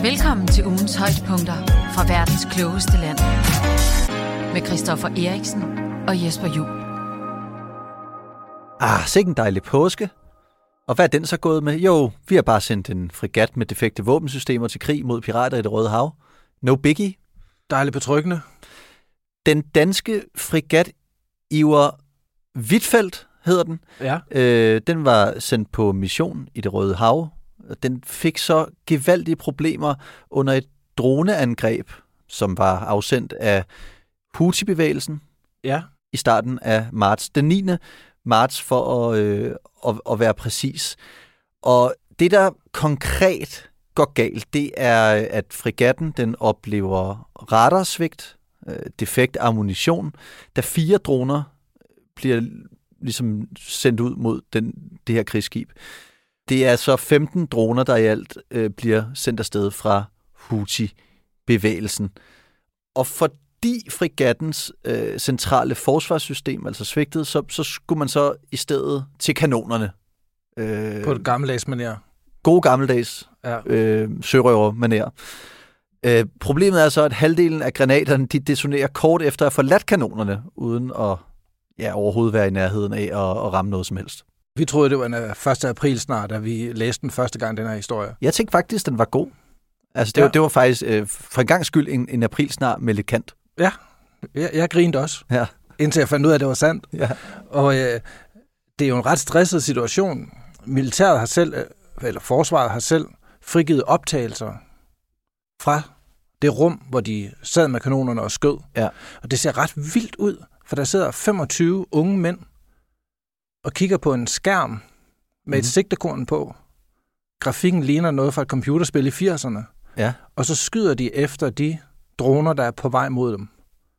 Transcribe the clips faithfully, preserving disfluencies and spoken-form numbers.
Velkommen til ugens højdepunkter fra verdens klogeste land. Med Christoffer Eriksen og Jesper Juhl. Ah, sikke en dejlig påske. Og hvad er den så gået med? Jo, vi har bare sendt en fregat med defekte våbensystemer til krig mod pirater i Det Røde Hav. No biggie. Dejligt betryggende. Den danske fregat Iver Huitfeldt hedder den. Ja. Øh, den var sendt på mission i Det Røde Hav. Den fik så gevaldige problemer under et droneangreb, som var afsendt af Houthi-bevægelsen Ja. i starten af marts. Den niende marts for at, øh, at, at være præcis. Og det, der konkret går galt, det er, at fregatten den oplever radarsvigt, øh, defekt ammunition, da fire droner bliver ligesom sendt ud mod den, det her krigsskib. Det er så femten droner, der i alt øh, bliver sendt afsted fra Houthi-bevægelsen. Og fordi fregattens øh, centrale forsvarssystem altså svigtede, så, så skulle man så i stedet til kanonerne. Øh, På et gammeldags manér. Gode gammeldags Ja. øh, sørøver-manér. Øh, problemet er så, at halvdelen af granaterne de detonerer kort efter at have forladt kanonerne, uden at ja, overhovedet være i nærheden af at, at ramme noget som helst. Vi troede, det var den første april snart, da vi læste den første gang, den her historie. Jeg tænkte faktisk, den var god. Altså, det, Ja. var, det var faktisk øh, for en gang skyld en, en aprilsnar med lidt kant. Ja, jeg, jeg grinede også, Ja. indtil jeg fandt ud af, at det var sandt. Ja. Og øh, det er jo en ret stresset situation. Militæret har selv, øh, eller forsvaret har selv frigivet optagelser fra det rum, hvor de sad med kanonerne og skød. Ja. Og det ser ret vildt ud, for der sidder femogtyve unge mænd og kigger på en skærm med et Mhm. sigtekorn på. Grafikken ligner noget fra et computerspil i firserne. Ja. Og så skyder de efter de droner, der er på vej mod dem.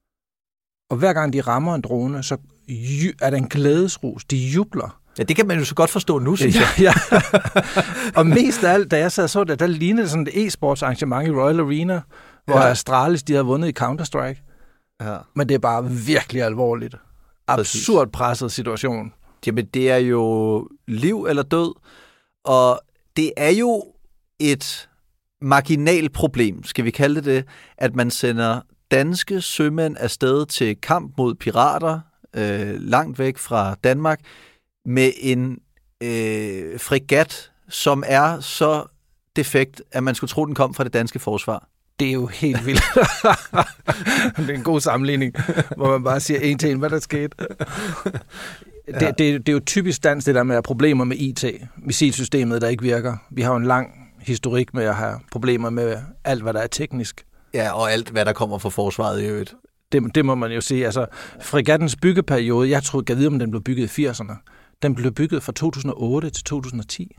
Og hver gang de rammer en drone, så ju- er der en glædesrus. De jubler. Ja, det kan man jo så godt forstå nu, synes jeg. Ja, ja. Og mest af alt, da jeg sad og så det, der lignede sådan et e-sports arrangement i Royal Arena, hvor Ja. Astralis, de havde vundet i Counter-Strike. Ja. Men det er bare virkelig alvorligt. Absurd presset situation. Jamen, det er jo liv eller død, og det er jo et marginalt problem, skal vi kalde det det, at man sender danske sømænd afsted til kamp mod pirater, øh, langt væk fra Danmark, med en øh, fregat, som er så defekt, at man skulle tro, den kom fra det danske forsvar. Det er jo helt vildt. Det er en god sammenligning, hvor man bare siger en til en, hvad der skete. Ja. Det, det, det er jo typisk dansk, det der med problemer med I T, missilsystemet, der ikke virker. Vi har jo en lang historik med at have problemer med alt, hvad der er teknisk. Ja, og alt, hvad der kommer fra forsvaret i øvrigt. Det, det må man jo sige. Altså, fregattens byggeperiode, jeg tror, jeg ved, om den blev bygget i firserne. Den blev bygget fra to tusind og otte til to tusind og ti.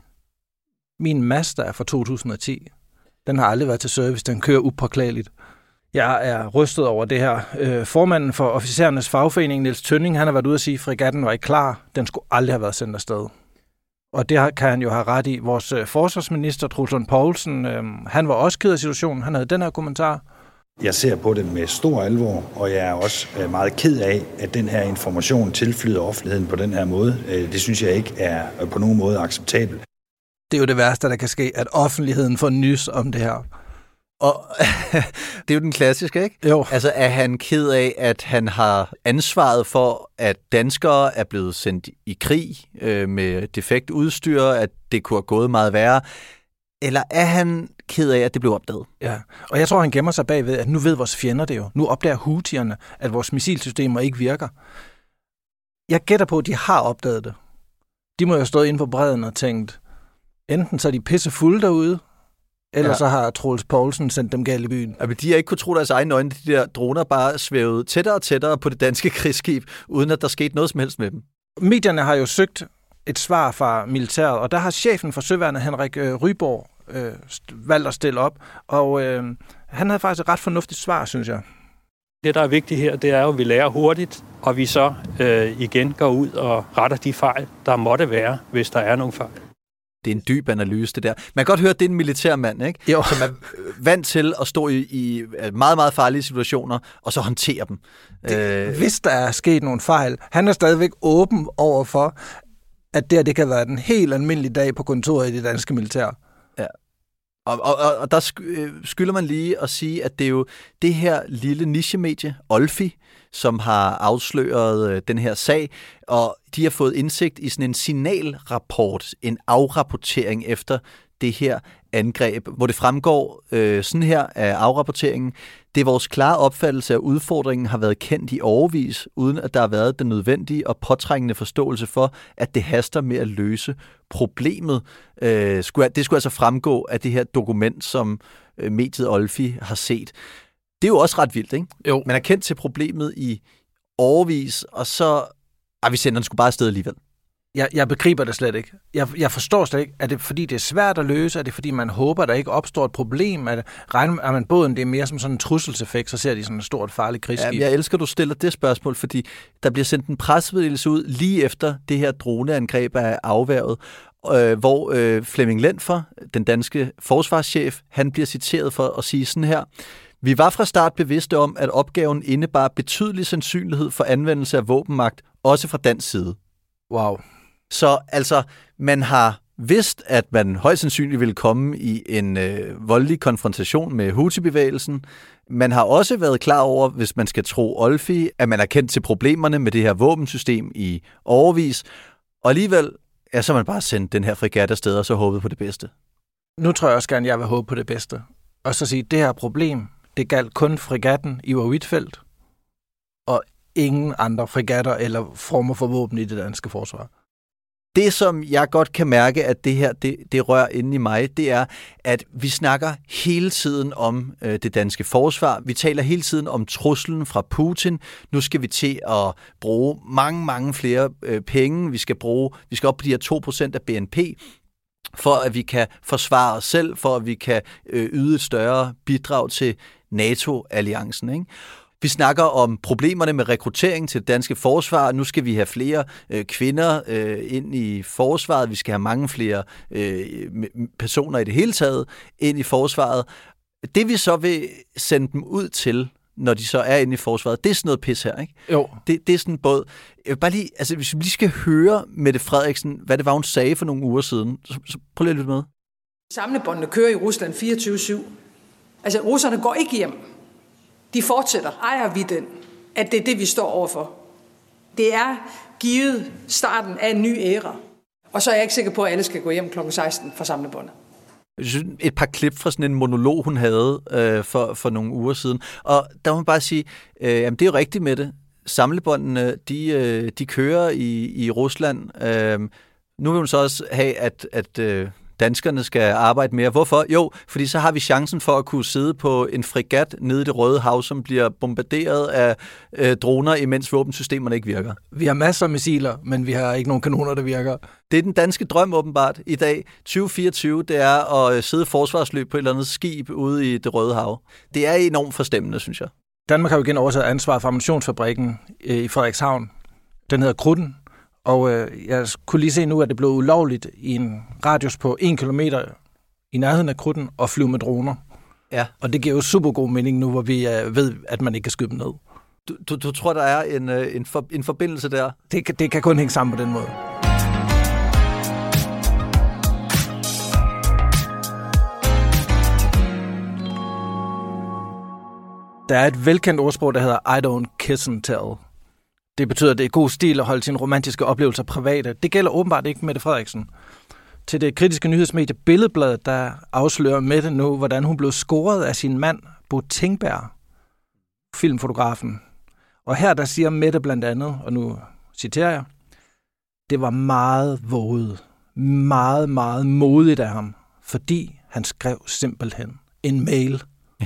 Min Mazda er fra to tusind og ti. Den har aldrig været til service. Den kører upåklageligt. Jeg er rystet over det her. Øh, formanden for officerernes fagforening, Niels Tønning, han har været ude at sige, at fregatten var ikke klar. Den skulle aldrig have været sendt afsted. Og det kan han jo have ret i. Vores øh, forsvarsminister, Troels Lund Poulsen, øh, han var også ked af situationen. Han havde den her kommentar. Jeg ser på det med stor alvor, og jeg er også øh, meget ked af, at den her information tilflyder offentligheden på den her måde. Øh, det synes jeg ikke er på nogen måde acceptabelt. Det er jo det værste, der kan ske, at offentligheden får nys om det her. Og det er jo den klassiske, ikke? Jo. Altså, er han ked af, at han har ansvaret for, at danskere er blevet sendt i krig øh, med defekt udstyr, at det kunne have gået meget værre? Eller er han ked af, at det blev opdaget? Ja, og jeg tror, han gemmer sig bagved, at nu ved vores fjender det jo. Nu opdager Houthierne, at vores missilsystemer ikke virker. Jeg gætter på, at de har opdaget det. De må jo have stået inde på bredden og tænkt, enten så er de pissefulde derude, eller Ja. så har Troels Poulsen sendt dem galt i byen. Men de har ikke kunne tro deres egne øjne, de der droner bare svævede tættere og tættere på det danske krigsskib, uden at der skete noget som helst med dem. Medierne har jo søgt et svar fra militæret, og der har chefen for Søværnet, Henrik øh, Ryborg, øh, valgt at stille op, og øh, han havde faktisk et ret fornuftigt svar, synes jeg. Det, der er vigtigt her, det er jo, at vi lærer hurtigt, og vi så øh, igen går ud og retter de fejl, der måtte være, hvis der er nogle fejl. Det er en dyb analyse, det der. Man kan godt høre, at det er en militærmand, ikke? Jo. Som er vant til at stå i, i meget, meget farlige situationer, og så håndtere dem. Det, øh, hvis der er sket nogle fejl, han er stadigvæk åben over for, at det, her, det kan være en helt almindelig dag på kontoret i det danske militær. Ja. Og, og, og der skylder man lige at sige, at det er jo det her lille nichemedie, Olfi, som har afsløret den her sag, og de har fået indsigt i sådan en signalrapport, en afrapportering efter det her angreb, hvor det fremgår øh, sådan her af afrapporteringen. Det er vores klare opfattelse, at udfordringen har været kendt i årevis, uden at der har været den nødvendige og påtrængende forståelse for, at det haster med at løse problemet. Øh, skulle, det skulle altså fremgå af det her dokument, som øh, mediet Olfi har set. Det er jo også ret vildt, ikke? Jo. Man er kendt til problemet i årevis, og så... Ej, vi sender den sgu bare afsted alligevel. Jeg, jeg begriber det slet ikke. Jeg, jeg forstår slet ikke. Er det fordi, det er svært at løse? Er det fordi, man håber, der ikke opstår et problem? Er, det, regner, er man båden, det er mere som sådan en trusselseffekt, så ser de sådan et stort, farligt krigsskib? Ja, jeg elsker, at du stiller det spørgsmål, fordi der bliver sendt en pressemeddelelse ud lige efter det her droneangreb er afværget, øh, hvor øh, Flemming Lentfer, den danske forsvarschef, han bliver citeret for at sige sådan her: Vi var fra start bevidste om, at opgaven indebar betydelig sandsynlighed for anvendelse af våbenmagt, også fra dansk side. Wow. Så altså, man har vidst, at man højst sandsynligt ville komme i en øh, voldelig konfrontation med Houthi-bevægelsen. Man har også været klar over, hvis man skal tro Olfi, at man er kendt til problemerne med det her våbensystem i årevis. Og alligevel, ja, så har man bare sendt den her fregat afsted og så håbet på det bedste. Nu tror jeg også gerne, jeg vil håbe på det bedste. Og så sige, at det her problem, det galt kun fregatten Iver Huitfeldt, og ingen andre fregatter eller former for våben i det danske forsvar. Det, som jeg godt kan mærke, at det her det, det rører inde i mig, det er, at vi snakker hele tiden om øh, det danske forsvar. Vi taler hele tiden om truslen fra Putin. Nu skal vi til at bruge mange, mange flere øh, penge. Vi skal bruge, vi skal op på de her to procent af B N P, for at vi kan forsvare os selv, for at vi kan øh, yde et større bidrag til NATO-alliancen, ikke? Vi snakker om problemerne med rekruttering til det danske forsvar. Nu skal vi have flere øh, kvinder øh, ind i forsvaret. Vi skal have mange flere øh, personer i det hele taget ind i forsvaret. Det vi så vil sende dem ud til, når de så er inde i forsvaret, det er sådan noget pis her, ikke? Jo. Det, det er sådan både... Bare lige, altså, hvis vi lige skal høre Mette Frederiksen, hvad det var, hun sagde for nogle uger siden, så, så prøv lige at lytte med. Samlebåndene kører i Rusland fireogtyve syv. Altså, russerne går ikke hjem. De fortsætter. Ejer vi den, at det er det, vi står overfor. Det er givet starten af en ny æra. Og så er jeg ikke sikker på, at alle skal gå hjem klokken seksten fra samlebåndet. Et par klip fra sådan en monolog, hun havde øh, for, for nogle uger siden. Og der må man bare sige, øh, jamen det er jo rigtigt med det. Samlebåndene, de, øh, de kører i, i Rusland. Øh, nu vil hun så også have, at... at øh, danskerne skal arbejde mere. Hvorfor? Jo, fordi så har vi chancen for at kunne sidde på en fregat nede i det Røde Hav, som bliver bombarderet af øh, droner, imens våbensystemerne ikke virker. Vi har masser af missiler, men vi har ikke nogen kanoner, der virker. Det er den danske drøm åbenbart i dag. tyve fireogtyve, det er at sidde forsvarsløb på et eller andet skib ude i det Røde Hav. Det er enormt forstemmende, synes jeg. Danmark har jo igen overtaget ansvar for ammunitionsfabrikken i Frederikshavn. Den hedder Krudten. Og øh, jeg kunne lige se nu, at det blev ulovligt i en radius på en kilometer i nærheden af Krudten og flyve med droner. Ja. Og det giver jo super god mening nu, hvor vi øh, ved, at man ikke kan skyde dem ned. Du, du, du tror, der er en, øh, en, for, en forbindelse der? Det, det kan kun hænge sammen på den måde. Der er et velkendt ordsprog, der hedder I don't kiss and tell. Det betyder, at det er god stil at holde sine romantiske oplevelser private. Det gælder åbenbart ikke Mette Frederiksen. Til det kritiske nyhedsmedie Billedbladet, der afslører Mette nu, hvordan hun blev scoret af sin mand, Bo Tingberg, filmfotografen. Og her der siger Mette blandt andet, og nu citerer jeg, det var meget våget, meget, meget modigt af ham, fordi han skrev simpelthen en mail. Ja.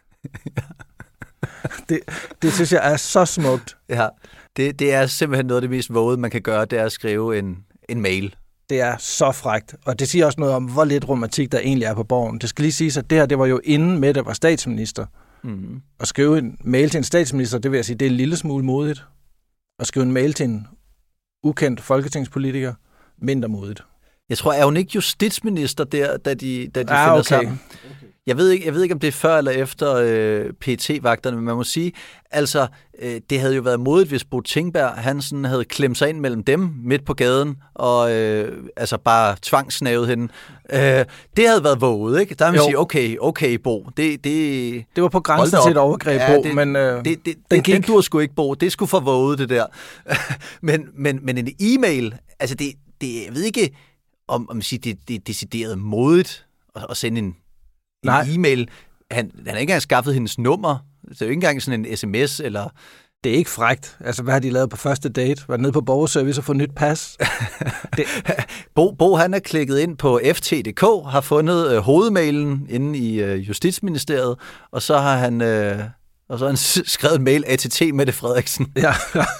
det, det synes jeg er så smukt. Ja, det, det er simpelthen noget af det mest vågede, man kan gøre, det er at skrive en, en mail. Det er så frækt, og det siger også noget om, hvor lidt romantik der egentlig er på Borgen. Det skal lige siges, at det her, det var jo inden Mette var statsminister. Mm. At skrive en mail til en statsminister, det vil jeg sige, det er en lille smule modigt. At skrive en mail til en ukendt folketingspolitiker, mindre modigt. Jeg tror, er hun ikke justitsminister der, da de, da de ah, finder okay. sammen? Jeg ved ikke, jeg ved ikke om det er før eller efter øh, P E T-vagterne, men man må sige, altså, øh, det havde jo været modigt, hvis Bo Tingberg, han sådan havde klemt sig ind mellem dem midt på gaden, og øh, altså bare tvangsnavet hende. Øh, det havde været våget, ikke? Der vil man sige, okay, okay, Bo, det... Det, det var på grænsen til et overgreb, ja, Bo, det, men øh, det, det, den, den, gik... den dur sgu ikke, Bo. Det skulle for våget, det der. men, men, men en e-mail, altså det, det jeg ved ikke, om, om sige, det, det er decideret modigt at, at sende en en Nej. e-mail. Han, han har ikke engang skaffet hendes nummer. Det er jo ikke engang sådan en sms, eller... Det er ikke frækt. Altså, hvad har de lavet på første date? Var nede på borgerservice og få nyt pas? det... Bo, Bo, han er klikket ind på F T punktum d k, har fundet øh, hovedmailen inde i øh, Justitsministeriet, og så har han, øh, og så har han skrevet en mail A T T Mette Frederiksen. Ja.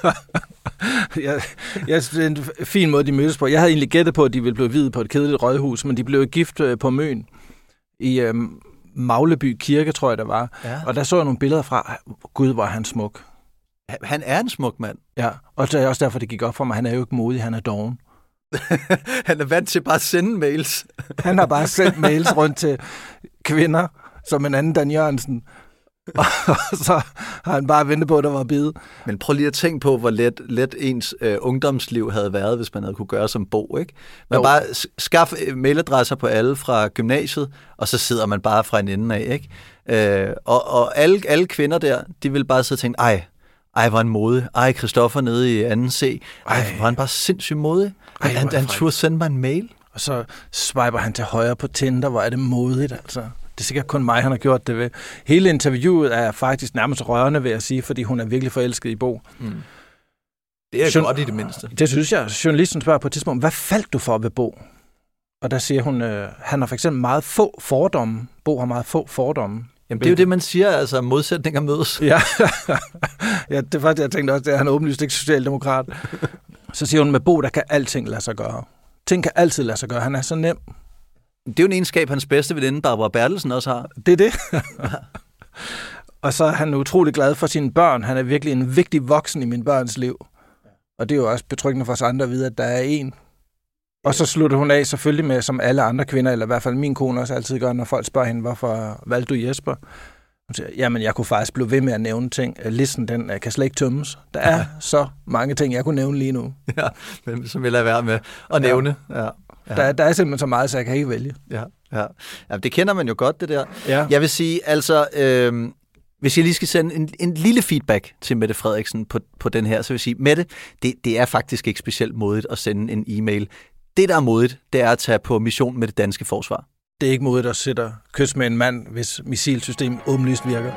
jeg, jeg, det er en fin måde, de mødes på. Jeg havde egentlig gættet på, at de ville blive viet på et kedeligt rådhus, men de blev gift øh, på Møn. I øhm, Magleby Kirke, tror jeg, der var. Ja. Og der så jeg nogle billeder fra, gud, hvor er han smuk. Han er en smuk mand. Ja, og det er også derfor, det gik op for mig. Han er jo ikke modig, han er doven. Han er vant til bare at sende mails. Han har bare sendt mails rundt til kvinder, som en anden Dan Jørgensen. Og så har han bare ventet på, at der var bid. Men prøv lige at tænke på, hvor let, let ens øh, ungdomsliv havde været, hvis man havde kunne gøre som Bo, ikke? Man jo. bare skaffe mailadresser på alle fra gymnasiet, og så sidder man bare fra en ende af, ikke? Øh, og og alle, alle kvinder der, de vil bare sidde og tænke, ej, ej, hvor en modig. Ej, Christoffer nede i anden C. Ej, hvor han bare sindssygt modig. Ej, han han turde sende mig en mail. Og så swiper han til højre på Tinder, hvor er det modigt, altså. Det er sikkert kun mig, han har gjort det ved. Hele interviewet er faktisk nærmest rørende, vil jeg sige, fordi hun er virkelig forelsket i Bo. Mm. Det er Journal- godt i det mindste. Det synes jeg. Journalisten spørger på et tidspunkt, hvad faldt du for ved Bo? Og der siger hun, øh, han har for eksempel meget få fordomme. Bo har meget få fordomme. Jamen, det er jo det, man siger, altså modsætninger mødes. Ja, ja, det var det, jeg tænkte også, det er han åbenlyst ikke socialdemokrat. Så siger hun, med Bo, der kan alting lade sig gøre. Ting kan altid lade sig gøre. Han er så nem. Det er jo en egenskab, hans bedste veninde, Barbara Bertelsen, også har. Det er det. Og så er han utrolig glad for sine børn. Han er virkelig en vigtig voksen i mine børns liv. Og det er jo også betryggende for os andre at vide, at der er en. Og så slutter hun af selvfølgelig med, som alle andre kvinder, eller i hvert fald min kone også altid gør, når folk spørger hende, hvorfor valgte du Jesper? Hun siger, jamen jeg kunne faktisk blive ved med at nævne ting. Listen, den kan slet ikke tømmes. Der er ja. så mange ting, jeg kunne nævne lige nu. Ja, men så vil jeg være med at nævne. Ja. Ja. Der, der er simpelthen så meget, så jeg kan ikke vælge. Ja, ja. Ja, det kender man jo godt, det der. Ja. Jeg vil sige, altså, øh, hvis jeg lige skal sende en, en lille feedback til Mette Frederiksen på, på den her, så vil jeg sige, Mette, det, det er faktisk ikke specielt modigt at sende en e-mail. Det, der er modigt, det er at tage på mission med det danske forsvar. Det er ikke modigt at sætte kys med en mand, hvis missilsystem åbenlyst virker.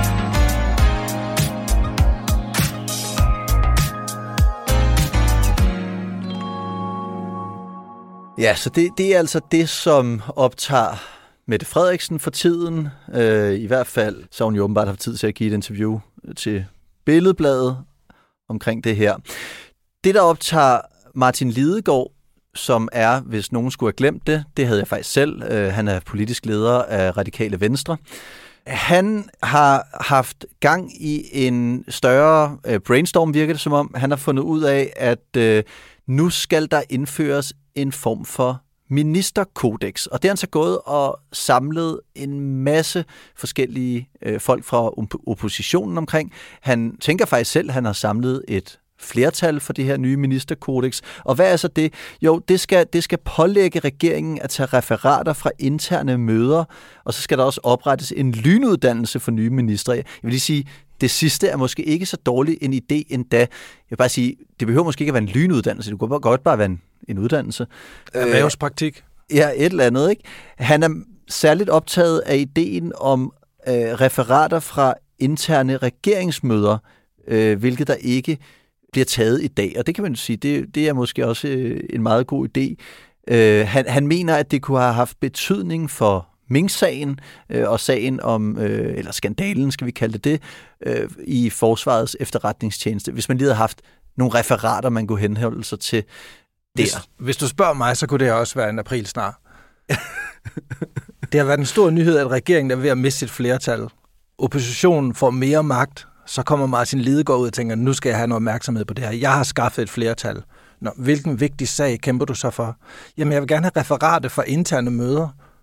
Ja, så det, det er altså det, som optager Mette Frederiksen for tiden. Øh, I hvert fald så har hun jo åbenbart haft tid til at give et interview til Billedbladet omkring det her. Det, der optager Martin Lidegaard, som er, hvis nogen skulle have glemt det, det havde jeg faktisk selv. Øh, han er politisk leder af Radikale Venstre. Han har haft gang i en større øh, brainstorm, virker det som om. Han har fundet ud af, at øh, nu skal der indføres en form for ministerkodex. Og det har han så gået og samlet en masse forskellige øh, folk fra oppositionen omkring. Han tænker faktisk selv, at han har samlet et flertal for det her nye ministerkodex. Og hvad er så det? Jo, det skal, det skal pålægge regeringen at tage referater fra interne møder, og så skal der også oprettes en lynuddannelse for nye ministre. Jeg vil lige sige, det sidste er måske ikke så dårlig en idé endda. Jeg vil bare sige, det behøver måske ikke at være en lynuddannelse. Det kunne godt bare være en, en uddannelse. Erhvervspraktik. Øh, ja, et eller andet, ikke? Han er særligt optaget af ideen om øh, referater fra interne regeringsmøder, øh, hvilket der ikke bliver taget i dag, og det kan man sige, det, det er måske også øh, en meget god idé. Øh, han, han mener, at det kunne have haft betydning for Mink-sagen øh, og sagen om, øh, eller skandalen, skal vi kalde det det, øh, i Forsvarets efterretningstjeneste, hvis man lige havde haft nogle referater, man kunne henholde sig til der. Hvis, hvis du spørger mig, så kunne det også være en april snart. Det har været en stor nyhed, at regeringen er ved at miste sit flertal. Oppositionen får mere magt. Så kommer Martin Lidegaard ud og tænker, nu skal jeg have noget opmærksomhed på det her. Jeg har skaffet et flertal. Nå, hvilken vigtig sag kæmper du så for? Jamen, jeg vil gerne have referater fra interne møder.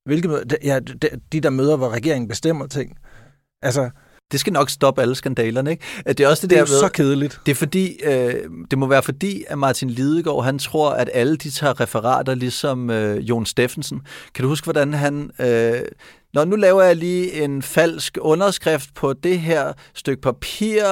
Hvilke møder? Ja, de, de der møder, hvor regeringen bestemmer ting. Altså, det skal nok stoppe alle skandalerne, ikke? Det er også det, det er der jo så kedeligt. Det er fordi, øh, det må være fordi, at Martin Lidegaard, han tror, at alle de tager referater, ligesom øh, Jon Steffensen. Kan du huske, hvordan han... Øh, Nå, nu laver jeg lige en falsk underskrift på det her stykke papir,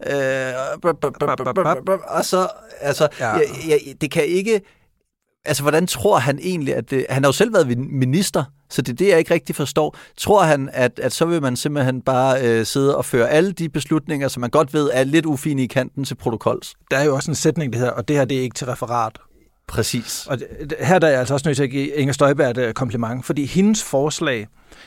øh, og så, altså, ja. jeg, jeg, det kan ikke... Altså, hvordan tror han egentlig, at det... Han har jo selv været minister, så det er det, jeg ikke rigtig forstår. Tror han, at, at så vil man simpelthen bare øh, sidde og føre alle de beslutninger, som man godt ved er lidt ufine i kanten til protokols? Der er jo også en sætning, det her, og det her, det er ikke til referat. Præcis. Og det, her der er jeg altså også nødt til at give Inger Støjberg et kompliment, fordi hendes forslag,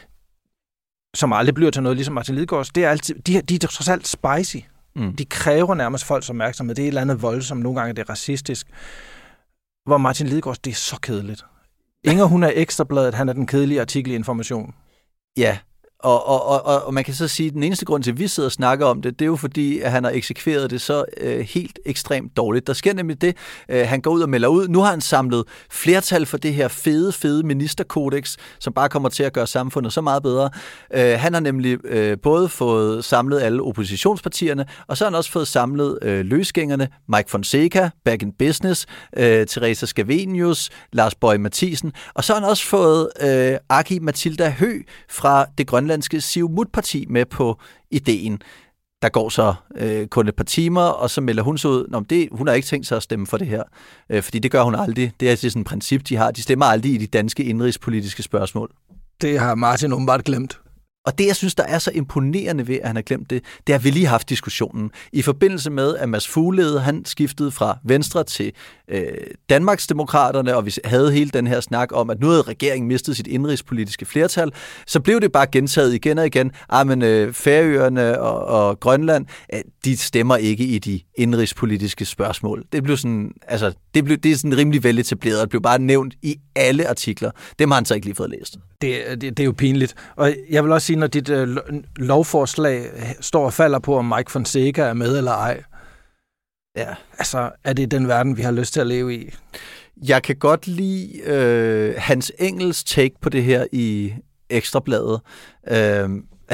som aldrig bliver til noget, ligesom Martin Lidegaards, det er altid, de, de er trods alt spicy. Mm. De kræver nærmest folks opmærksomhed. Det er et eller andet voldsomt, nogle gange er det racistisk. Hvor Martin Lidegaard, det er så kedeligt. Inger, hun er Ekstrabladet, han er den kedelige artikel i Information. Ja, og, og, og, og man kan så sige, at den eneste grund til, at vi sidder og snakker om det, det er jo fordi, at han har eksekveret det så øh, helt ekstremt dårligt. Der sker nemlig det, øh, han går ud og melder ud. Nu har han samlet flertal for det her fede, fede ministerkodex, som bare kommer til at gøre samfundet så meget bedre. Øh, han har nemlig øh, både fået samlet alle oppositionspartierne, og så har han også fået samlet øh, løsgængerne, Mike Fonseca, Back in Business, øh, Teresa Scavenius, Lars Boje Mathiesen, og så har han også fået øh, Aki-Matilda Høegh fra det grønlandske Siumut-parti med på ideen. Der går så øh, kun et par timer, og så melder hun så ud, Nå, det, hun har ikke tænkt sig at stemme for det her, øh, fordi det gør hun aldrig. Det er sådan et princip, de har. De stemmer aldrig i de danske indrigspolitiske spørgsmål. Det har Martin åbenbart glemt. Og det, jeg synes, der er så imponerende ved, at han har glemt det, det er, at vi lige har haft diskussionen. I forbindelse med, at Mads Fuglede, han skiftede fra Venstre til øh, Danmarksdemokraterne, og vi havde hele den her snak om, at nu havde regeringen mistet sit indrigspolitiske flertal, så blev det bare gentaget igen og igen. Ah, men øh, Færøerne og, og Grønland, øh, de stemmer ikke i de indrigspolitiske spørgsmål. Det blev sådan, altså, det, blev, det er sådan rimelig veletableret, og det blev bare nævnt i alle artikler. Dem har han så ikke lige fået læst. Det, det, det er jo pinligt. Og jeg vil også sige, når dit øh, lovforslag står og falder på, om Mike Fonseca er med eller ej, ja. Altså, er det den verden, vi har lyst til at leve i? Jeg kan godt lide øh, Hans Engels take på det her i Ekstrabladet. Øh,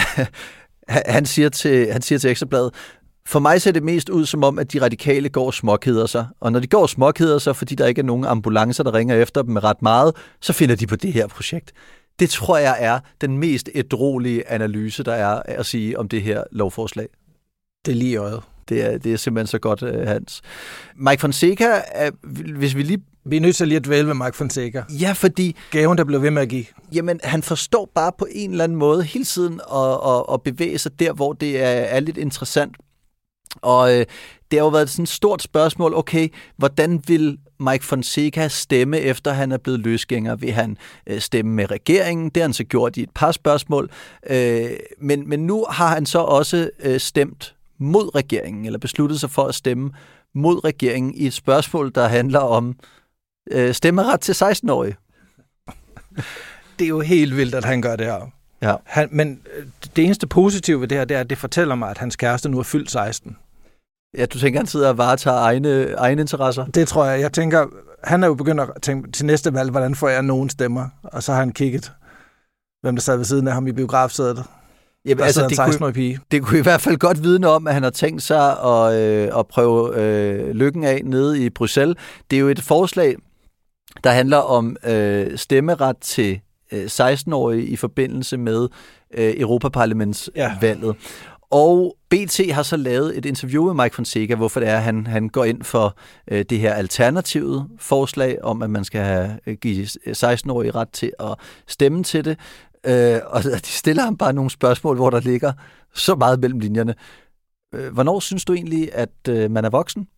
han, siger til, han siger til Ekstrabladet, for mig ser det mest ud som om, at de radikale går og småkeder sig. Og når de går og småkeder sig, fordi der ikke er nogen ambulancer, der ringer efter dem med ret meget, så finder de på det her projekt. Det tror jeg er den mest ædruelige analyse, der er at sige om det her lovforslag. Det er lige i øjet. Det er, det er simpelthen så godt, Hans. Mike Fonseca, hvis vi lige... Vi er nødt til lige at dvæle med Mike Fonseca. Ja, fordi... Gaven, der blev ved med at give. Jamen, han forstår bare på en eller anden måde hele tiden at, at, at bevæge sig der, hvor det er, er lidt interessant. Og øh, det har jo været sådan et stort spørgsmål, okay, hvordan vil Mike Fonseca stemme, efter han er blevet løsgænger? Vil han øh, stemme med regeringen? Det har han så gjort i et par spørgsmål. Øh, men, men nu har han så også øh, stemt mod regeringen, eller besluttet sig for at stemme mod regeringen i et spørgsmål, der handler om øh, stemmeret til seksten-årige. Det er jo helt vildt, at han gør det her. Ja. Han, men det eneste positive ved det her, det er, at det fortæller mig, at hans kæreste nu er fyldt seksten. Ja, du tænker, han sidder og varetager egne, egne interesser? Det tror jeg. Jeg tænker, han er jo begyndt at tænke til næste valg, hvordan får jeg nogen stemmer? Og så har han kigget, hvem der sad ved siden af ham i biografsædet. Jamen, altså, det, kunne, det kunne i hvert fald godt vidne om, at han har tænkt sig at, øh, at prøve øh, lykken af nede i Bruxelles. Det er jo et forslag, der handler om øh, stemmeret til øh, seksten-årige i forbindelse med øh, Europaparlamentsvalget. Ja. Og B T har så lavet et interview med Mike Fonseca, hvorfor det er, at han, han går ind for øh, det her alternative forslag om, at man skal have, give seksten-årige ret til at stemme til det. Øh, og de stiller ham bare nogle spørgsmål, hvor der ligger så meget mellem linjerne. Øh, hvornår synes du egentlig, at øh, man er voksen?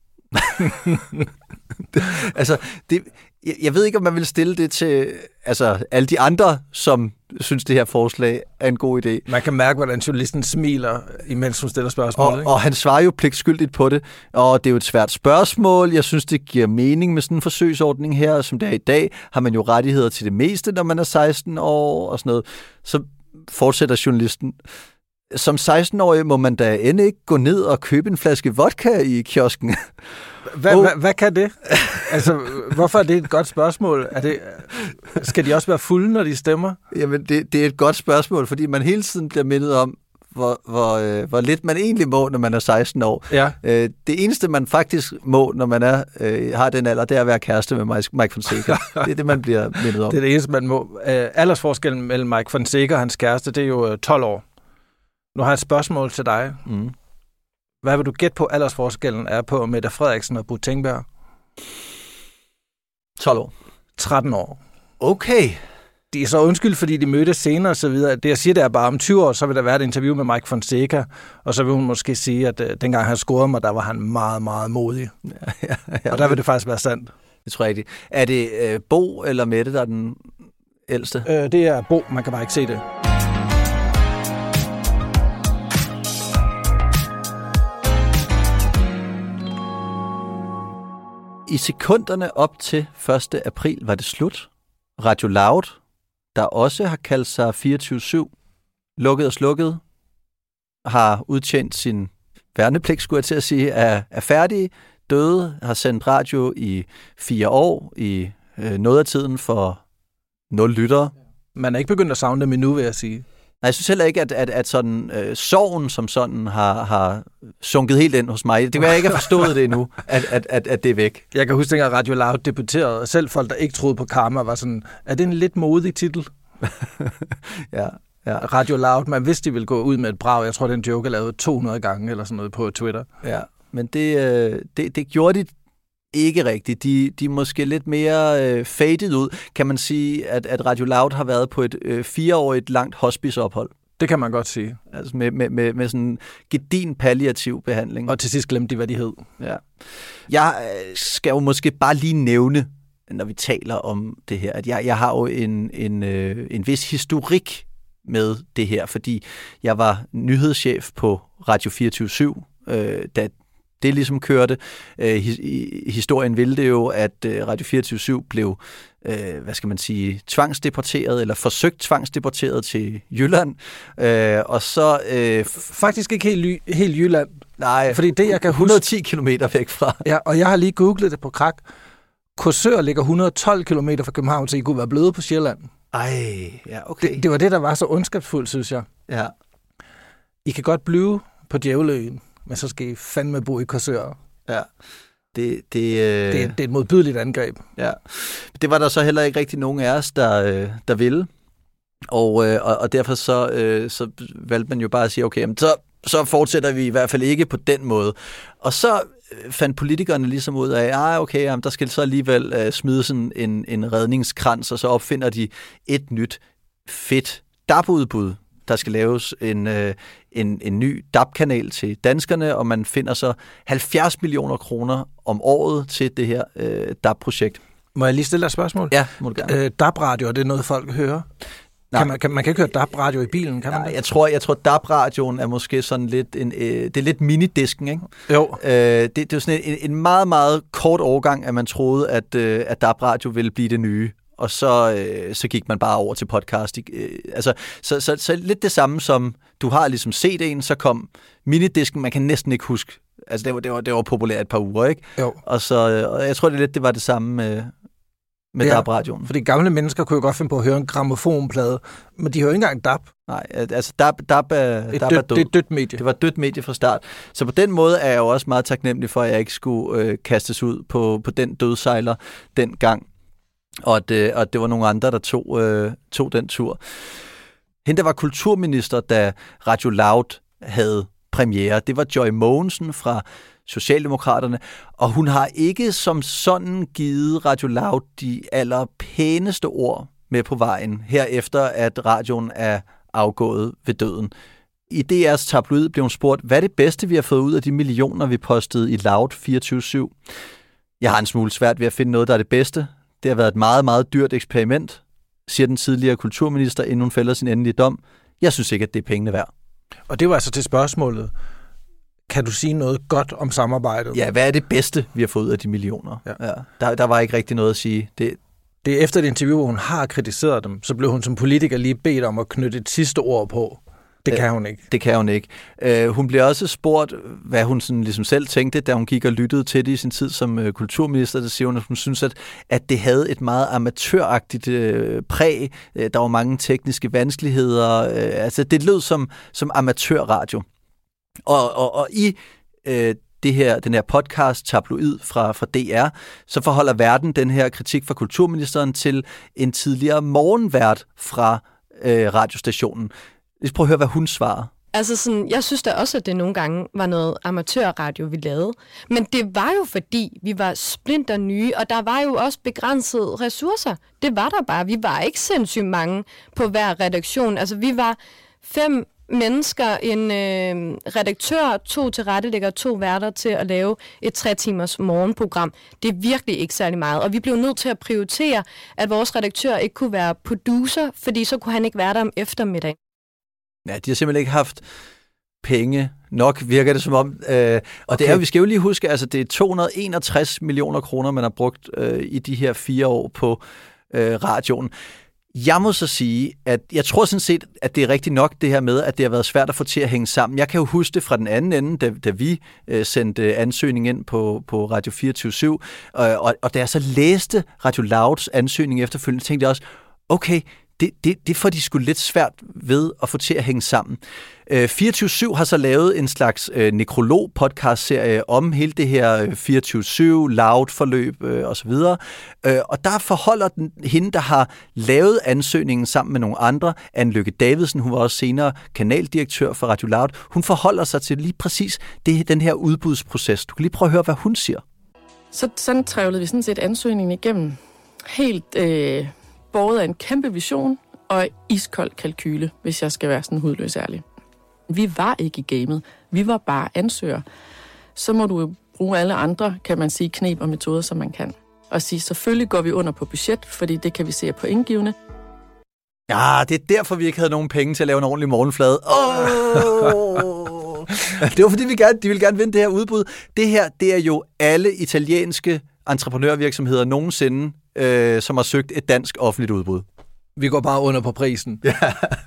det, altså, det, jeg, jeg ved ikke, om man vil stille det til altså, alle de andre, som synes, det her forslag er en god idé. Man kan mærke, hvordan journalisten smiler, imens hun stiller spørgsmål. Og, og han svarer jo pligtskyldigt på det. Og det er jo et svært spørgsmål. Jeg synes, det giver mening med sådan en forsøgsordning her. Som det er i dag, har man jo rettigheder til det meste, når man er seksten år og sådan noget. Så fortsætter journalisten. som seksten-årig må man da end ikke gå ned og købe en flaske vodka i kiosken. Hvad, oh. hvad, hvad kan det? Altså, hvorfor er det et godt spørgsmål? Er det, skal de også være fulde, når de stemmer? Jamen, det, det er et godt spørgsmål, fordi man hele tiden bliver mindet om, hvor, hvor, øh, hvor lidt man egentlig må, når man er seksten år. Ja. Øh, det eneste, man faktisk må, når man er, øh, har den alder, det er at være kæreste med Mike Fonseca. Det er det, man bliver mindet om. Det er det eneste, man må. Øh, aldersforskellen mellem Mike Fonseca og hans kæreste, det er jo tolv år. Nu har jeg et spørgsmål til dig. Mm. Hvad vil du gætte på, aldersforskellen er på Mette Frederiksen og Bo Tengberg? tolv år. tretten år. Okay. De er så undskyld, fordi de mødtes senere og så videre. Det jeg siger, det er bare om tyve år, så vil der være et interview med Mike Fonseca, og så vil hun måske sige, at uh, dengang han scorede mig, der var han meget, meget modig. Ja, ja, ja. Og der vil det faktisk være sandt. Det tror jeg ikke. Er det øh, Bo eller Mette, der er den ældste? Øh, det er Bo, man kan bare ikke se det. I sekunderne op til første april var det slut. Radio Loud, der også har kaldt sig fireogtyve syv, lukket og slukket, har udtjent sin værnepligt, skulle jeg til at sige, er, er færdige, døde, har sendt radio i fire år, i øh, noget af tiden for nul lyttere. Man er ikke begyndt at savne dem endnu, vil jeg sige. Nej, jeg synes heller ikke, at, at, at sådan, øh, sorgen som sådan har, har sunket helt ind hos mig. Det kan jeg ikke have forstået det endnu, at, at, at, at det er væk. Jeg kan huske, at Radio Loud debuterede, og selv folk, der ikke troede på karma, var sådan, er det en lidt modig titel? ja, ja. Radio Loud, man vidste, de ville gå ud med et brag. Jeg tror, den joke er lavet to hundrede gange eller sådan noget på Twitter. Ja, men det, øh, det, det gjorde de ikke rigtigt. De, de er måske lidt mere øh, faded ud. Kan man sige, at, at Radio Loud har været på et øh, fireårigt langt hospiceophold? Det kan man godt sige. Altså med, med, med, med sådan en gedin palliativ behandling. Og til sidst glemte de, hvad de hed. Ja. Jeg øh, skal jo måske bare lige nævne, når vi taler om det her, at jeg, jeg har jo en, en, øh, en vis historik med det her, fordi jeg var nyhedschef på Radio fireogtyve syv, øh, da det ligesom kørte. Øh, historien ville det jo, at øh, Radio fireogtyve syv blev, øh, hvad skal man sige, tvangsdeporteret, eller forsøgt tvangsdeporteret til Jylland. Øh, og så... Øh, Faktisk ikke helt, helt Jylland. Nej, fordi det, jeg kan et hundrede og ti kilometer væk fra. Ja, og jeg har lige googlet det på Krak. Korsør ligger et hundrede og tolv kilometer fra København, så I kunne være blevet på Sjælland. Ej, ja, okay. Det, det var det, der var så ondskabsfuldt, synes jeg. Ja. I kan godt blive på Djævleøen, men så skal I fandme bo i Korsør. Ja. Det, det, øh... det, det er et modbydeligt angreb. Ja. Det var der så heller ikke rigtig nogen af os, der, der ville. Og, øh, og, og derfor så, øh, så valgte man jo bare at sige, okay, så, så fortsætter vi i hvert fald ikke på den måde. Og så fandt politikerne ligesom ud af, ah, okay, jamen, der skal så alligevel øh, smide sådan en, en redningskrans, og så opfinder de et nyt fedt D A B-udbud. Der skal laves en, øh, en, en ny D A B-kanal til danskerne, og man finder så halvfjerds millioner kroner om året til det her øh, D A B-projekt. Må jeg lige stille dig et spørgsmål? Ja, må du gerne. Øh, D A B-radio, er det noget, folk hører? Kan man, kan, man kan ikke høre D A B-radio i bilen, kan man? Nej, jeg tror, jeg tror D A B-radioen er måske sådan lidt en, øh, det er lidt minidisken, ikke? Jo. Øh, det, det er jo sådan en, en meget, meget kort overgang, at man troede, at, øh, at D A B-radio ville blive det nye. Og så, øh, så gik man bare over til podcast. Øh, altså, så, så, så lidt det samme som, du har ligesom C D'en, så kom minidisken, man kan næsten ikke huske. Altså, det var, det var, det var populært et par uger, ikke? Jo. Og så, øh, og jeg tror, det lidt det var det samme med, med ja, D A B-radioen. Fordi gamle mennesker kunne jo godt finde på at høre en grammofonplade, men de hører ikke engang D A B. Nej, altså D A B, D A B er, et D A B død, er død. Det er et dødt medie. Det var et dødt medie fra start. Så på den måde er jeg jo også meget taknemmelig for, at jeg ikke skulle øh, kastes ud på, på den dødsejler dengang. Og at, øh, og at det var nogle andre, der tog, øh, tog den tur. Hende, der var kulturminister, da Radio Loud havde premiere, det var Joy Mogensen fra Socialdemokraterne, og hun har ikke som sådan givet Radio Loud de allerpæneste ord med på vejen, herefter at radioen er afgået ved døden. I D R's tabloid blev hun spurgt, hvad er det bedste, vi har fået ud af de millioner, vi postede i Loud fireogtyve syv? Jeg har en smule svært ved at finde noget, der er det bedste. Det har været et meget, meget dyrt eksperiment, siger den tidligere kulturminister, inden hun fælder sin endelige dom. Jeg synes ikke, at det er pengene værd. Og det var altså til spørgsmålet. Kan du sige noget godt om samarbejdet? Ja, hvad er det bedste, vi har fået ud af de millioner? Ja. Ja, der, der var ikke rigtig noget at sige. Det, det er efter et interview, hvor hun har kritiseret dem, så blev hun som politiker lige bedt om at knytte et sidste ord på. Det Det kan hun ikke. Det kan hun ikke. Uh, hun bliver også spurgt, hvad hun sådan ligesom selv tænkte, da hun gik og lyttede til det i sin tid som uh, kulturminister. Det siger hun, at hun synes, at, at det havde et meget amatøragtigt uh, præg. Uh, der var mange tekniske vanskeligheder. Uh, altså, det lød som, som amatørradio. Og, og, og i uh, det her, den her podcast, Tabloid fra, fra D R, så forholder Verden den her kritik fra kulturministeren til en tidligere morgenvært fra uh, radiostationen. Lad os prøve at høre, hvad hun svarer. Altså sådan, jeg synes da også, at det nogle gange var noget amatørradio, vi lavede. Men det var jo fordi, vi var splinter nye, og der var jo også begrænsede ressourcer. Det var der bare. Vi var ikke sindssygt mange på hver redaktion. Altså vi var fem mennesker, en øh, redaktør, to tilrettelæggere, to værter til at lave et tre timers morgenprogram. Det er virkelig ikke særlig meget. Og vi blev nødt til at prioritere, at vores redaktør ikke kunne være producer, fordi så kunne han ikke være der om eftermiddagen. Ja, de har simpelthen ikke haft penge nok, virker det som om. Øh, og okay. Det er, vi skal jo lige huske, altså det er to hundrede og enogtres millioner kroner, man har brugt øh, i de her fire år på øh, radioen. Jeg må så sige, at jeg tror sådan set, at det er rigtigt nok det her med, at det har været svært at få til at hænge sammen. Jeg kan jo huske det fra den anden ende, da, da vi øh, sendte ansøgning ind på, på Radio fireogtyve syv, øh, og, og da jeg så læste Radio Louds ansøgning efterfølgende, tænkte jeg også, okay, Det, det, det får de sgu lidt svært ved at få til at hænge sammen. Øh, fireogtyve syv har så lavet en slags øh, nekrolog-podcast-serie om hele det her øh, fireogtyve syv, Loud-forløb øh, osv. Øh, og der forholder den, hende, der har lavet ansøgningen sammen med nogle andre, Anne Lykke Davidsen, hun var også senere kanaldirektør for Radio Loud, hun forholder sig til lige præcis det, den her udbudsproces. Du kan lige prøve at høre, hvad hun siger. Så sådan trævlede vi sådan set ansøgningen igennem helt... Øh båret af en kæmpe vision og iskold kalkyle, hvis jeg skal være sådan hudløs ærlig. Vi var ikke i gamet. Vi var bare ansøgere. Så må du jo bruge alle andre, kan man sige, knep og metoder, som man kan. Og sige, selvfølgelig går vi under på budget, fordi det kan vi se på indgivende. Ja, det er derfor, vi ikke havde nogen penge til at lave en ordentlig morgenflade. Oh! Det var fordi, vi gerne, de ville gerne vinde det her udbud. Det her, det er jo alle italienske entreprenørvirksomheder nogensinde, øh, som har søgt et dansk offentligt udbud. Vi går bare under på prisen. Ja.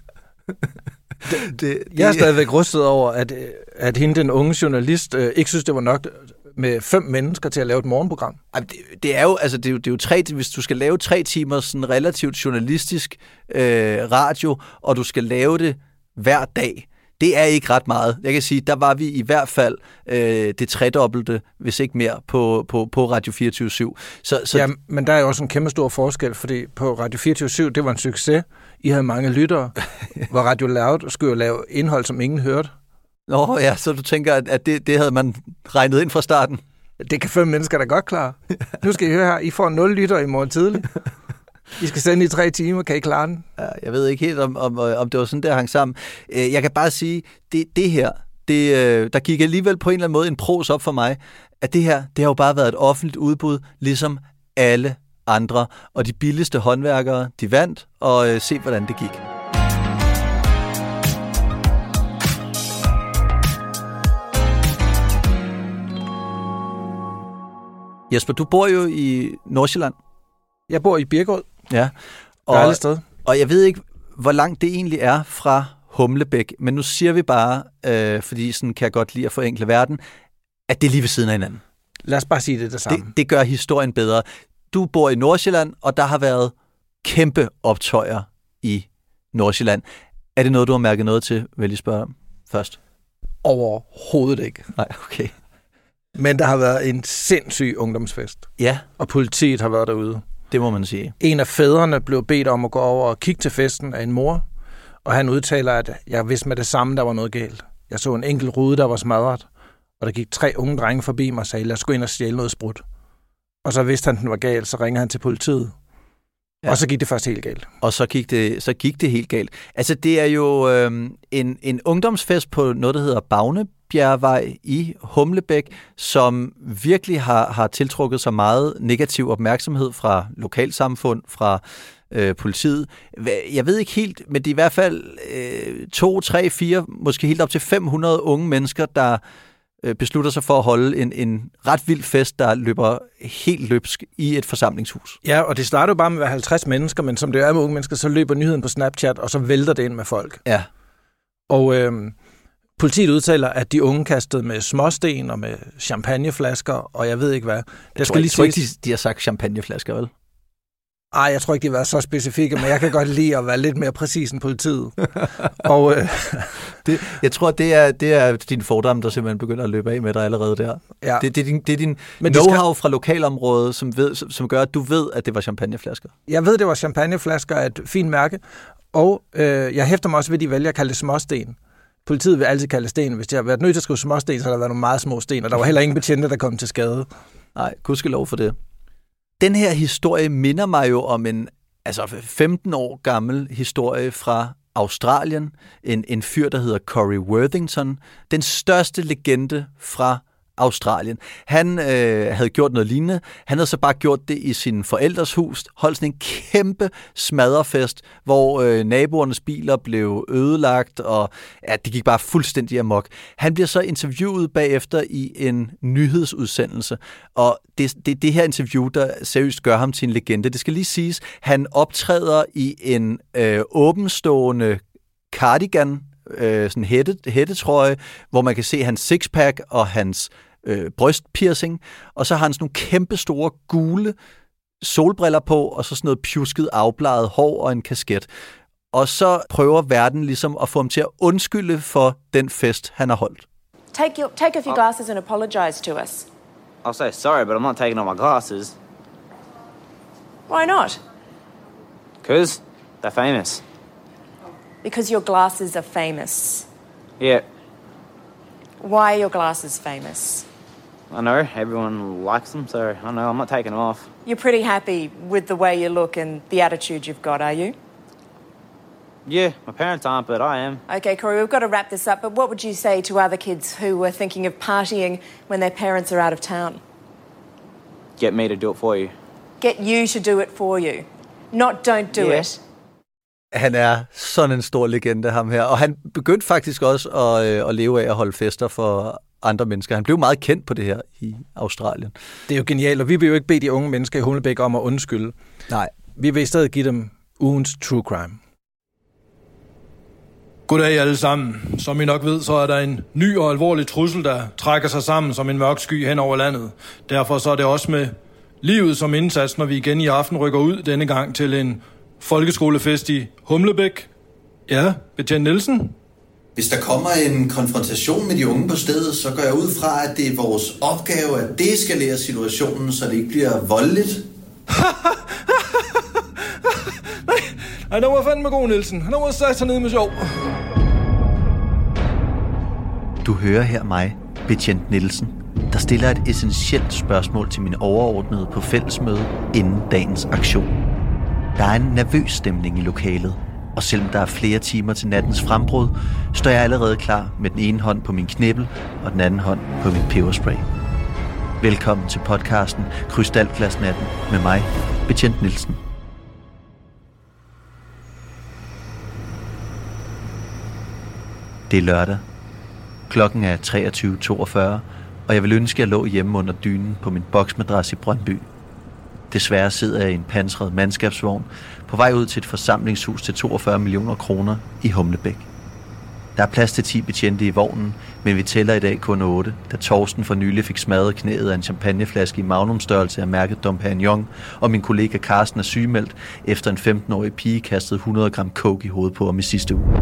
det, det, jeg er stadigvæk rystet over, at, at hende, den unge journalist, øh, ikke synes, det var nok med fem mennesker til at lave et morgenprogram. Det, det er jo, altså, det er jo, det er jo tre, hvis du skal lave tre timer sådan relativt journalistisk øh, radio, og du skal lave det hver dag, det er ikke ret meget. Jeg kan sige, der var vi i hvert fald øh, det tredobbelte, hvis ikke mere, på, på, på Radio fireogtyve syv. Så, så ja, men der er jo også en kæmpe stor forskel, fordi på Radio fireogtyve syv, det var en succes. I havde mange lyttere, hvor Radio Loud skulle jo lave indhold, som ingen hørte. Nå ja, så du tænker, at det, det havde man regnet ind fra starten? Det kan fem mennesker da godt klare. Nu skal I høre her, I får nul lyttere i morgen tidlig. I skal sende i tre timer, kan I klare den? Jeg ved ikke helt, om, om, om det var sådan, der hang sammen. Jeg kan bare sige, det, det her, det, der gik alligevel på en eller anden måde en pros op for mig, at det her, det har jo bare været et offentligt udbud, ligesom alle andre. Og de billigste håndværkere, de vandt, og øh, se, hvordan det gik. Jesper, du bor jo i Nordsjælland. Jeg bor i Birkerød. Ja. Og, Dejligt sted. Og jeg ved ikke, hvor langt det egentlig er fra Humlebæk, men nu siger vi bare, øh, fordi sådan kan jeg godt lide at forenkle verden, at det er lige ved siden af hinanden. Lad os bare sige det det samme. Det, det gør historien bedre. Du bor i Nordsjælland, og der har været kæmpe optøjer i Nordsjælland. Er det noget, du har mærket noget til, vil jeg spørge om først? Overhovedet ikke. Nej, okay. Men der har været en sindssyg ungdomsfest. Ja. Og politiet har været derude. Det må man sige. En af fædrene blev bedt om at gå over og kigge til festen af en mor, og han udtaler, at jeg vidste med det samme, der var noget galt. Jeg så en enkelt rude, der var smadret, og der gik tre unge drenge forbi mig og sagde, lad os gå ind og stjæle noget sprut. Og så vidste han, at den var galt, så ringer han til politiet. Ja. Og så gik det først helt galt. Og så gik det, så gik det helt galt. Altså, det er jo øh, en, en ungdomsfest på noget, der hedder Bagnebjergvej i Humlebæk, som virkelig har, har tiltrukket sig meget negativ opmærksomhed fra lokalsamfund, fra øh, politiet. Jeg ved ikke helt, men det er i hvert fald øh, to, tre, fire, måske helt op til fem hundrede unge mennesker, der beslutter sig for at holde en, en ret vild fest, der løber helt løbsk i et forsamlingshus. Ja, og det starter jo bare med at være halvtreds mennesker, men som det er med unge mennesker, så løber nyheden på Snapchat, og så vælter det ind med folk. Ja. Og øh, politiet udtaler, at de unge kastede med småsten og med champagneflasker, og jeg ved ikke hvad. Jeg skal tror, lige ikke, tror ikke, de, de har sagt champagneflasker, vel? Ej, jeg tror ikke, de har været så specifikke, men jeg kan godt lide at være lidt mere præcis end politiet. og, øh, det, jeg tror, det er, det er din fordom, der simpelthen begynder at løbe af med dig allerede der. Ja. Det, det er din, det er din men know-how skal... fra lokalområdet, som, ved, som, som gør, at du ved, at det var champagneflasker. Jeg ved, det var champagneflasker af et fint mærke, og øh, jeg hæfter mig også ved, at de vælger at kalde det småsten. Politiet vil altid kalde det sten. Hvis de har været nødt til at skrive småsten, så har der været nogle meget små sten, og der var heller ingen betjente, der kom til skade. Nej, gudskelov for det. Den her historie minder mig jo om en altså femten år gammel historie fra Australien. En, en fyr, der hedder Corey Worthington. Den største legende fra Australien. Han øh, havde gjort noget lignende. Han havde så bare gjort det i sin forældres hus. Holdt sådan en kæmpe smadrefest, hvor øh, naboernes biler blev ødelagt, og ja, det gik bare fuldstændig amok. Han bliver så interviewet bagefter i en nyhedsudsendelse, og det, det, det her interview, der seriøst gør ham til en legende. Det skal lige siges, han optræder i en øh, åbenstående cardigan, Øh, sådan hætte, hættetrøje, hvor man kan se hans sixpack og hans øh, brystpiercing, og så har han sådan nogle kæmpe store gule solbriller på, og så sådan noget pjusket afbladet hår og en kasket. Og så prøver verden ligesom at få ham til at undskylde for den fest, han har holdt. Take, your, take off your glasses and apologize to us. I'll say sorry, but I'm not taking off my glasses. Why not? Because they're famous. Because your glasses are famous. Yeah. Why are your glasses famous? I know, everyone likes them, so I know, I'm not taking them off. You're pretty happy with the way you look and the attitude you've got, are you? Yeah, my parents aren't, but I am. Okay, Corey, we've got to wrap this up, but what would you say to other kids who were thinking of partying when their parents are out of town? Get me to do it for you. Get you to do it for you. Not don't do Yeah. it. Han er sådan en stor legende, ham her. Og han begyndte faktisk også at, øh, at leve af at holde fester for andre mennesker. Han blev meget kendt på det her i Australien. Det er jo genialt, og vi vil jo ikke bede de unge mennesker i Humlebæk om at undskylde. Nej. Vi vil i stedet give dem ugens true crime. Goddag alle sammen. Som I nok ved, så er der en ny og alvorlig trussel, der trækker sig sammen som en mørk sky hen over landet. Derfor så er det også med livet som indsats, når vi igen i aften rykker ud denne gang til en folkeskolefest i Humlebæk. Ja, betjent Nielsen. Hvis der kommer en konfrontation med de unge på stedet, så går jeg ud fra, at det er vores opgave at deeskalere situationen, så det ikke bliver voldeligt. nej, nej, der var fandme god, Nielsen. Han var sat sig ned med sjov. Du hører her mig, betjent Nielsen, der stiller et essentielt spørgsmål til min overordnede på fællesmøde inden dagens aktion. Der er en nervøs stemning i lokalet, og selvom der er flere timer til nattens frembrud, står jeg allerede klar med den ene hånd på min knibbel og den anden hånd på min peberspray. Velkommen til podcasten Krystalglasnatten med mig, betjent Nielsen. Det er lørdag. Klokken er treogtyve toogfyrre, og jeg vil ønske, at jeg lå hjemme under dynen på min boksmadras i Brøndby. Desværre sidder jeg i en pansret mandskabsvogn på vej ud til et forsamlingshus til toogfyrre millioner kroner i Humlebæk. Der er plads til ti betjente i vognen, men vi tæller i dag kun otte, da Torsten for nylig fik smadret knæet af en champagneflaske i magnumstørrelse af mærket Dom Perignon, og min kollega Carsten er sygemeldt efter en femten-årig pige kastede hundrede gram coke i hovedet på ham i sidste uge.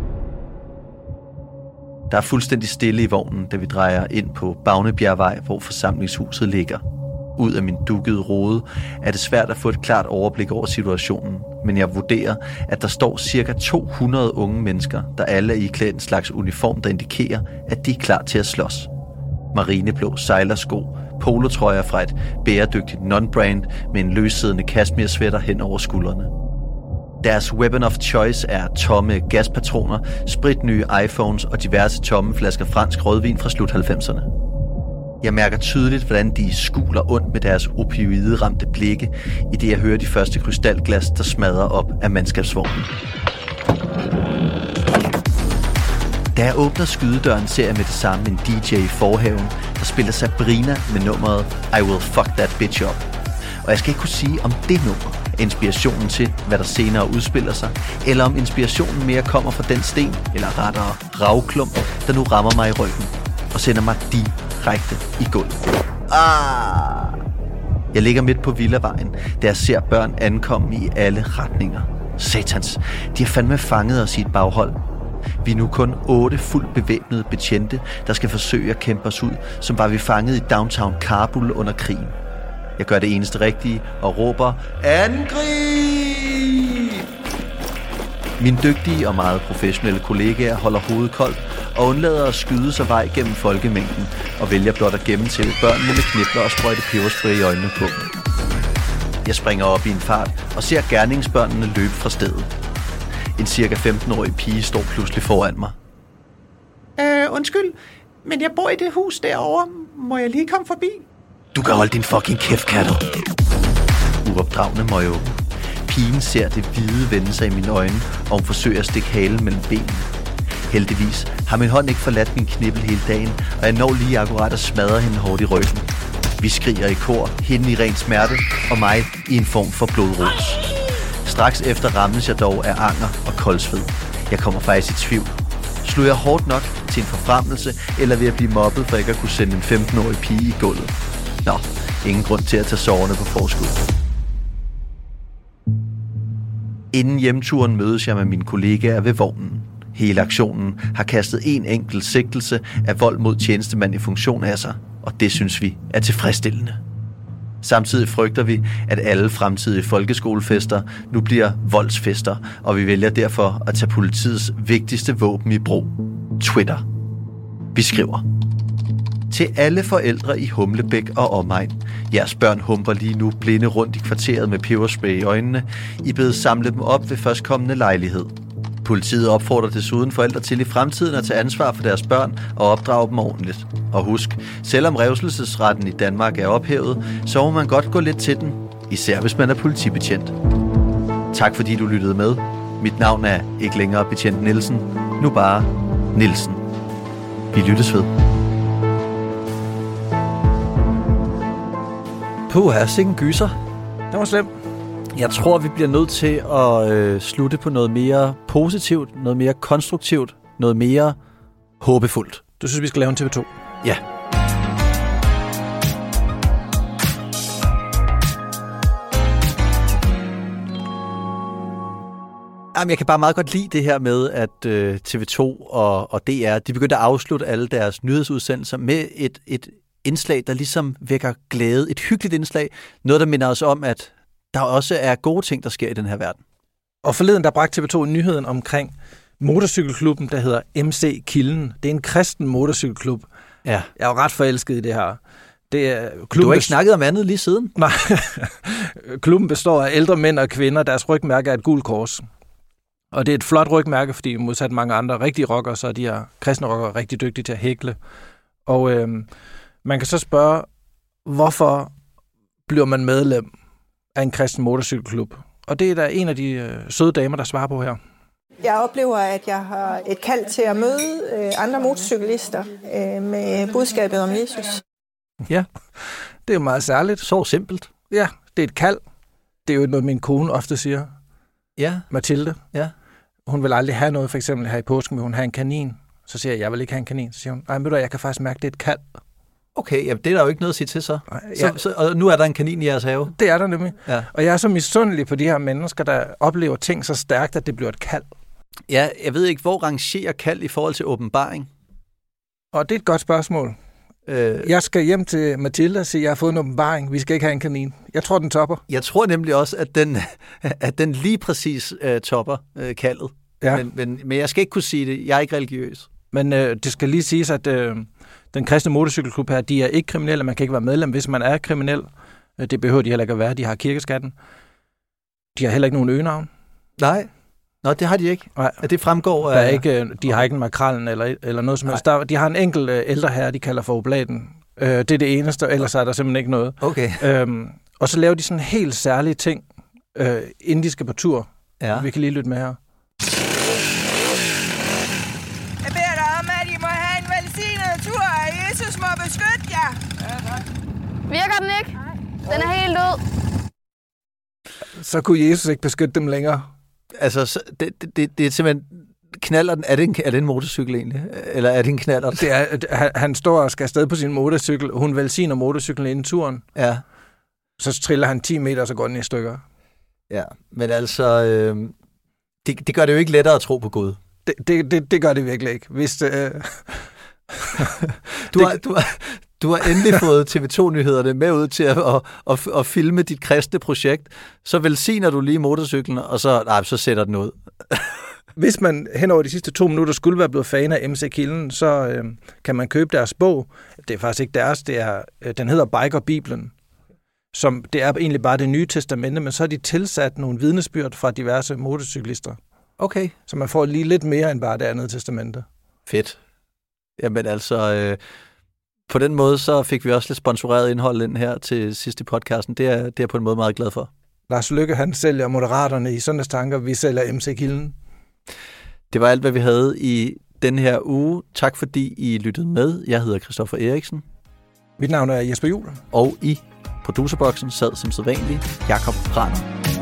Der er fuldstændig stille i vognen, da vi drejer ind på Bagnebjergvej, hvor forsamlingshuset ligger. Ud af min dukkede rode er det svært at få et klart overblik over situationen, men jeg vurderer, at der står cirka to hundrede unge mennesker, der alle er iklædt en slags uniform, der indikerer, at de er klar til at slås. Marineblå sejlersko, polotrøjer fra et bæredygtigt non-brand med en løssiddende kashmir-sweater hen over skuldrene. Deres weapon of choice er tomme gaspatroner, spritnye iPhones og diverse tomme flasker fransk rødvin fra slut halvfemserne. Jeg mærker tydeligt, hvordan de skuler ondt med deres opioide-ramte blikke, i det jeg hører de første krystalglas, der smadrer op af mandskabsvognen. Da jeg åbner skydedøren, ser jeg med det samme en D J i forhaven, der spiller Sabrina med nummeret I Will Fuck That Bitch Up. Og jeg skal ikke kunne sige, om det nummer er inspirationen til, hvad der senere udspiller sig, eller om inspirationen mere kommer fra den sten, eller rettere ravklump, der nu rammer mig i ryggen og sender mig direkte i gulvet. Ah! Jeg ligger midt på Villavejen, da jeg ser børn ankomme i alle retninger. Satans, de har fandme fanget os i et baghold. Vi er nu kun otte fuldt bevæbnede betjente, der skal forsøge at kæmpe os ud, som var vi fanget i downtown Kabul under krigen. Jeg gør det eneste rigtige og råber, angrib! Mine dygtige og meget professionelle kollegaer holder hovedet koldt og undlader at skyde sig vej gennem folkemængden og vælger blot at gennemtæve børnene med knipler og sprøjte peberspray i øjnene på dem. Jeg springer op i en fart og ser gerningsbørnene løbe fra stedet. En cirka femten-årig pige står pludselig foran mig. Øh, undskyld, men jeg bor i det hus derovre. Må jeg lige komme forbi? Du kan holde din fucking kæft, katter. Uopdragende må jeg åbne. Pigen ser det hvide vende sig i mine øjne, og hun forsøger at stikke halen mellem benene. Heldigvis har min hånd ikke forladt min knibbel hele dagen, og jeg når lige akkurat at smadre hende hårdt i ryggen. Vi skriger i kor, hende i ren smerte, og mig i en form for blodrus. Straks efter rammes jeg dog af anger og koldsved. Jeg kommer faktisk i tvivl. Slog jeg hårdt nok til en forfremmelse, eller ved at blive mobbet, for ikke at kunne sende en femten-årig pige i gulvet? Nå, ingen grund til at tage sårene på forskud. Inden hjemturen mødes jeg med mine kollegaer ved vognen. Hele aktionen har kastet en enkelt sigtelse af vold mod tjenestemand i funktion af sig, og det synes vi er tilfredsstillende. Samtidig frygter vi, at alle fremtidige folkeskolefester nu bliver voldsfester, og vi vælger derfor at tage politiets vigtigste våben i brug. Twitter. Vi skriver: Til alle forældre i Humlebæk og omegn. Jeres børn humper lige nu blinde rundt i kvarteret med peberspray i øjnene. I bedes samle dem op ved førstkommende lejlighed. Politiet opfordrer desuden forældre til i fremtiden at tage ansvar for deres børn og opdrage dem ordentligt. Og husk, selvom revselsesretten i Danmark er ophævet, så må man godt gå lidt til den, især hvis man er politibetjent. Tak fordi du lyttede med. Mit navn er ikke længere betjent Nielsen, nu bare Nielsen. Vi lyttes ved. Puh, her sikke en gyser. Det var slemt. Jeg tror, vi bliver nødt til at øh, slutte på noget mere positivt, noget mere konstruktivt, noget mere håbefuldt. Du synes, vi skal lave en T V to? Ja. Jamen, jeg kan bare meget godt lide det her med, at øh, T V to og, og D R, de begyndte at afslutte alle deres nyhedsudsendelser med et, et indslag, der ligesom vækker glæde. Et hyggeligt indslag. Noget, der minder os om, at der også er gode ting, der sker i den her verden. Og forleden, der bragte T V to nyheden omkring motorcykelklubben, der hedder M C Kilden. Det er en kristen motorcykelklub. Ja. Jeg er jo ret forelsket i det her. Det er, du har ikke snakket om andet lige siden? Nej. Klubben består af ældre mænd og kvinder. Deres rygmærke er et gult kors. Og det er et flot rygmærke, fordi modsat mange andre rigtige rockere, så er de her kristne rockere rigtig dygtige til at hækle. Og øh, man kan så spørge, hvorfor bliver man medlem af en kristen motorcykelklub? Og det er der en af de øh, søde damer, der svarer på her. Jeg oplever, at jeg har et kald til at møde øh, andre motorcyklister øh, med budskabet om Jesus. Ja, det er jo meget særligt. Så simpelt. Ja, det er et kald. Det er jo noget, min kone ofte siger. Ja. Mathilde. Ja. Hun vil aldrig have noget, for eksempel her i påsken vil hun have en kanin. Så siger jeg, jeg vil ikke have en kanin. Så siger hun, nej, ved du, jeg kan faktisk mærke, det er et kald. Okay, jamen det er der jo ikke noget at sige til så. Ja. så, så og nu er der en kanin i jeres have. Det er der nemlig. Ja. Og jeg er så misundelig på de her mennesker, der oplever ting så stærkt, at det bliver et kald. Ja, jeg ved ikke, hvor rangerer kald i forhold til åbenbaring? Og det er et godt spørgsmål. Øh, jeg skal hjem til Mathilde og sige, at jeg har fået en åbenbaring. Vi skal ikke have en kanin. Jeg tror, den topper. Jeg tror nemlig også, at den, at den lige præcis uh, topper uh, kaldet. Ja. Men, men, men jeg skal ikke kunne sige det. Jeg er ikke religiøs. Men øh, det skal lige siges, at øh, den kristne motorcykelklub her, de er ikke kriminelle. Man kan ikke være medlem, hvis man er kriminel. Det behøver de heller ikke at være. De har kirkeskatten. De har heller ikke nogen øgenavn. Nej. Nå, det har de ikke. Nej. Det fremgår der er ikke, de har ikke en makrallen eller, eller noget som helst. Der, de har en enkelt øh, ældre herre, de kalder for oblaten. Øh, det er det eneste, ellers er der simpelthen ikke noget. Okay. Øhm, og så laver de sådan helt særlige ting, øh, inden de skal på tur. Ja. Vi kan lige lytte med her. Jeg beder dig om, at I må have en velsignet tur, og Jesus må beskytte jer. Ja, tak. Virker den ikke? Den er helt død. Så kunne Jesus ikke beskytte dem længere. Altså, så det, det, det er simpelthen... Knallerten, er det, en, er det en motorcykel egentlig? Eller er det en knallert? Det er, han, han står og skal afsted på sin motorcykel, og hun velsigner motorcyklen inden turen. Ja. Så triller han ti meter, og så går den i stykker. Ja, men altså... Øh, det, det gør det jo ikke lettere at tro på Gud. Det, det, det, det gør det virkelig ikke. Hvis, øh... du, har, du, har, du har endelig fået T V to-nyhederne med ud til at, at, at, at filme dit kristne projekt. Så velsigner du lige motorcyklen, og så, nej, så sætter den ud. Hvis man hen over de sidste to minutter skulle være blevet fan af M C Kilden, så øh, kan man købe deres bog. Det er faktisk ikke deres, det er, øh, den hedder Biker-Bibelen. Som, det er egentlig bare det nye testamente, men så har de tilsat nogle vidnesbyrd fra diverse motorcyklister. Okay. Så man får lige lidt mere end bare det andet testamente. Fedt. Jamen altså, øh, på den måde så fik vi også lidt sponsoreret indhold ind her til sidste podcasten. Det er, det er jeg på en måde meget glad for. Lars Løkke, han sælger Moderaterne i Søndagstanker. Vi sælger M C Kilden. Det var alt, hvad vi havde i den her uge. Tak fordi I lyttede med. Jeg hedder Christoffer Eriksen. Mit navn er Jesper Juhl. Og i producerboksen sad som sædvanligt Jakob Rahner.